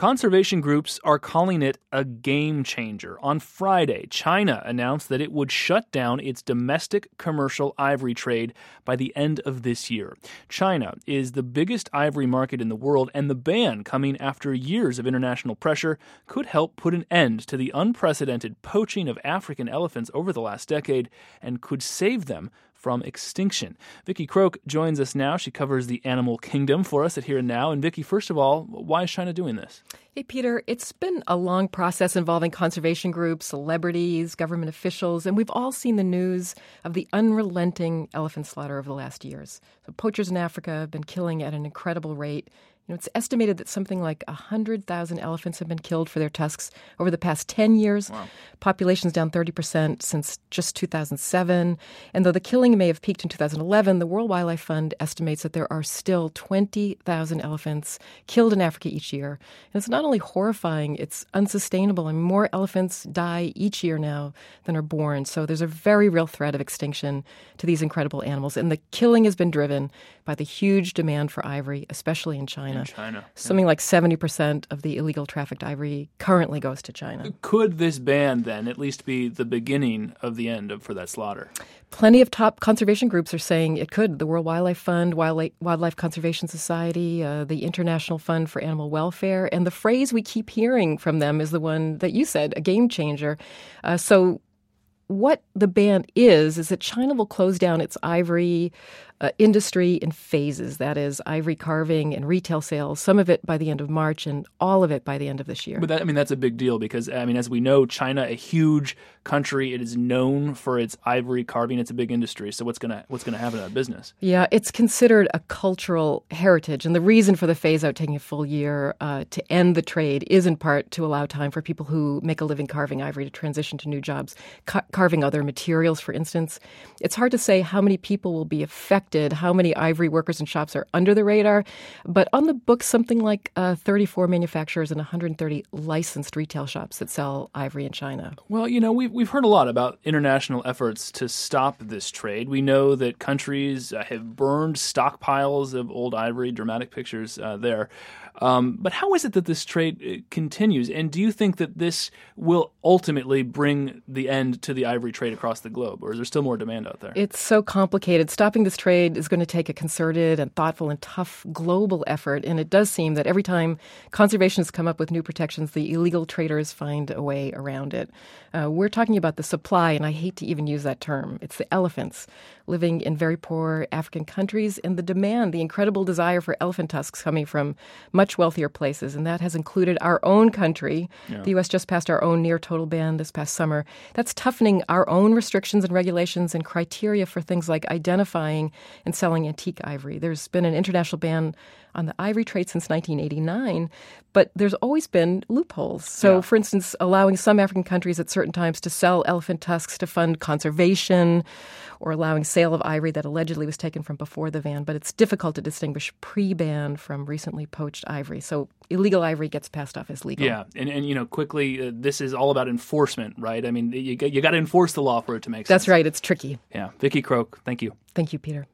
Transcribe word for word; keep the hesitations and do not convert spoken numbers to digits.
Conservation groups are calling it a game changer. On Friday, China announced that it would shut down its domestic commercial ivory trade by the end of this year. China is the biggest ivory market in the world, and the ban, coming after years of international pressure, could help put an end to the unprecedented poaching of African elephants over the last decade and could save them from extinction. Vicki Croak joins us now. She covers the animal kingdom for us at Here and Now. And Vicki, first of all, why is China doing this? Hey, Peter, it's been a long process involving conservation groups, celebrities, government officials, and we've all seen the news of the unrelenting elephant slaughter over the last years. So poachers in Africa have been killing at an incredible rate. You know, it's estimated that something like one hundred thousand elephants have been killed for their tusks over the past ten years. Wow. Population's down thirty percent since just two thousand seven. And though the killing may have peaked in two thousand eleven, the World Wildlife Fund estimates that there are still twenty thousand elephants killed in Africa each year. And it's not only horrifying, it's unsustainable. I mean, more elephants die each year now than are born. So there's a very real threat of extinction to these incredible animals. And the killing has been driven by the huge demand for ivory, especially in China. In China. Something yeah. like seventy percent of the illegal trafficked ivory currently goes to China. Could this ban then at least be the beginning of the end of, for that slaughter? Plenty of top conservation groups are saying it could. The World Wildlife Fund, Wildlife, Wildlife Conservation Society, uh, the International Fund for Animal Welfare. And the phrase we keep hearing from them is the one that you said, a game changer. Uh, so what the ban is, is that China will close down its ivory uh, industry in phases. That is, ivory carving and retail sales, some of it by the end of March and all of it by the end of this year. But that, I mean, that's a big deal because, I mean, as we know, China, a huge country, it is known for its ivory carving. It's a big industry. So what's going to what's going to happen to that business? Yeah, it's considered a cultural heritage. And the reason for the phase-out taking a full year uh, to end the trade is in part to allow time for people who make a living carving ivory to transition to new jobs, ca- carving other materials, for instance. It's hard to say how many people will be affected, how many ivory workers and shops are under the radar. But on the books, something like uh, thirty-four manufacturers and one hundred thirty licensed retail shops that sell ivory in China. Well, you know, we've, we've heard a lot about international efforts to stop this trade. We know that countries uh, have burned stockpiles of old ivory, dramatic pictures uh, there. Um, but how is it that this trade uh, continues? And do you think that this will ultimately bring the end to the ivory trade across the globe? Or is there still more demand out there? It's so complicated. Stopping this trade is going to take a concerted and thoughtful and tough global effort. And it does seem that every time conservationists come up with new protections, the illegal traders find a way around it. Uh, we're talking about the supply, and I hate to even use that term. It's the elephants living in very poor African countries and the demand, the incredible desire for elephant tusks coming from much wealthier places. And that has included our own country. Yeah. The U S just passed our own near total ban this past summer. That's toughening our own restrictions and regulations and criteria for things like identifying and selling antique ivory. There's been an international ban on the ivory trade since nineteen eighty-nine, but there's always been loopholes. So, yeah. for instance, allowing some African countries at certain times to sell elephant tusks to fund conservation, or allowing sale of ivory that allegedly was taken from before the ban. But it's difficult to distinguish pre-ban from recently poached ivory. So illegal ivory gets passed off as legal. Yeah, and, and you know, quickly, uh, this is all about enforcement, right? I mean, you, you got to enforce the law for it to make sense. That's right. It's tricky. Yeah. Vicki Croak, thank you. Thank you, Peter.